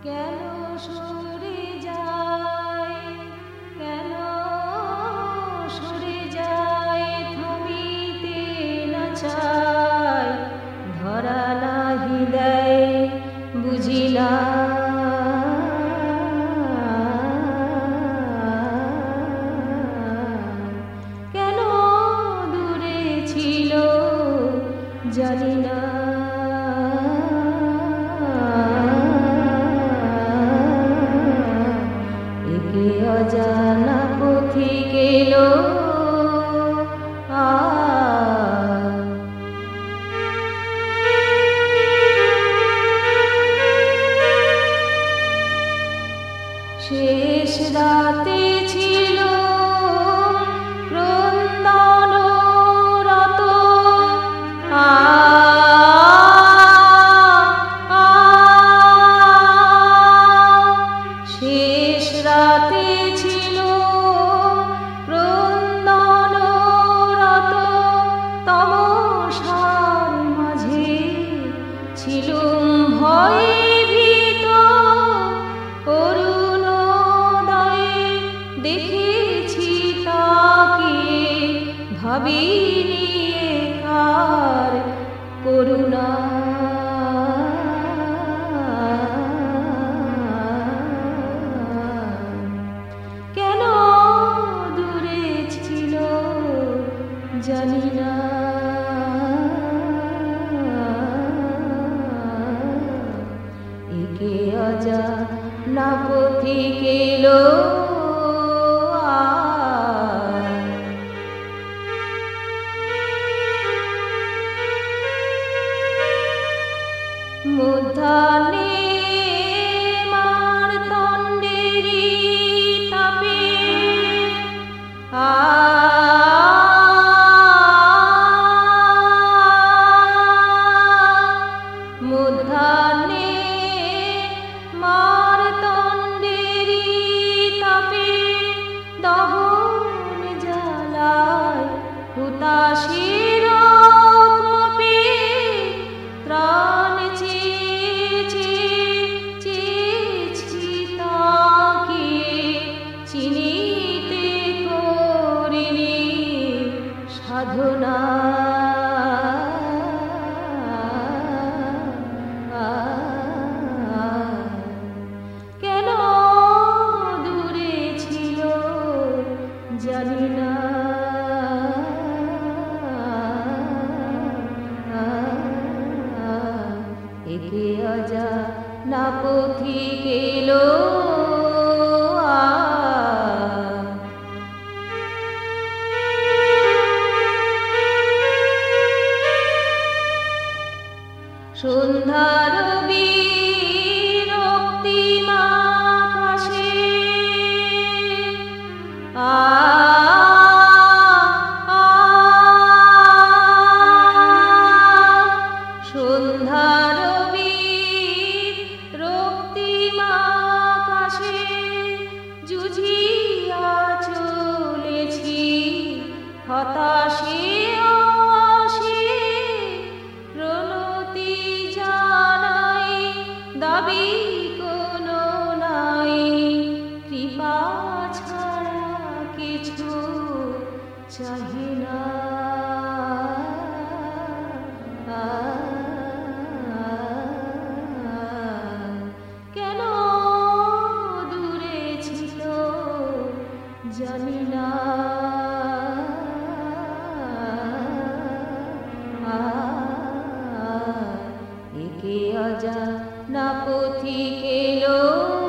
কেন সরে যায়, কেন সরে যায়, থামিতে না চায়, ধরা নাহি দেয় বুঝিলা। কেন দূরে ছিল জানি না, একে অজানা পথিক এলো শেষ রাতে ছিল ক্রন্দনরত, শেষ রাতে ছিল ক্রন্দনরত, তমসার মাঝে ছিলুম ভয়ে ভীত, অরুণোদয়ে দেখেছি তাকে, ভাবিনি কার করুণা। কেন দূরে ছিল জানি না, একে অজানা পথিক এলো মধ্যাহ্নে মারতণ্ডেরি তাপে, মধ্যাহ্নে মারতণ্ডেরি তাপে, দহন জ্বালায় হুতাশির কোপে, ত্রাণ চেয়েছি তাকে, চিনিতে করিনি সাধনা। কেন দূরে ছিল জানি না, একে অজানা পথিক এলো সন্ধ্যার বিরক্তিমা আকাশে, সন্ধ্যার বিরক্তিমা আকাশে, জুঝিয়া চলেছি হতাশে আসে, প্রণতি জানাই দাবি কোনো নাই, কৃপা ছাড়া কিছু চাহি না। কেন দূরে ছিল জানি না, একে অজানা পথিক এলো।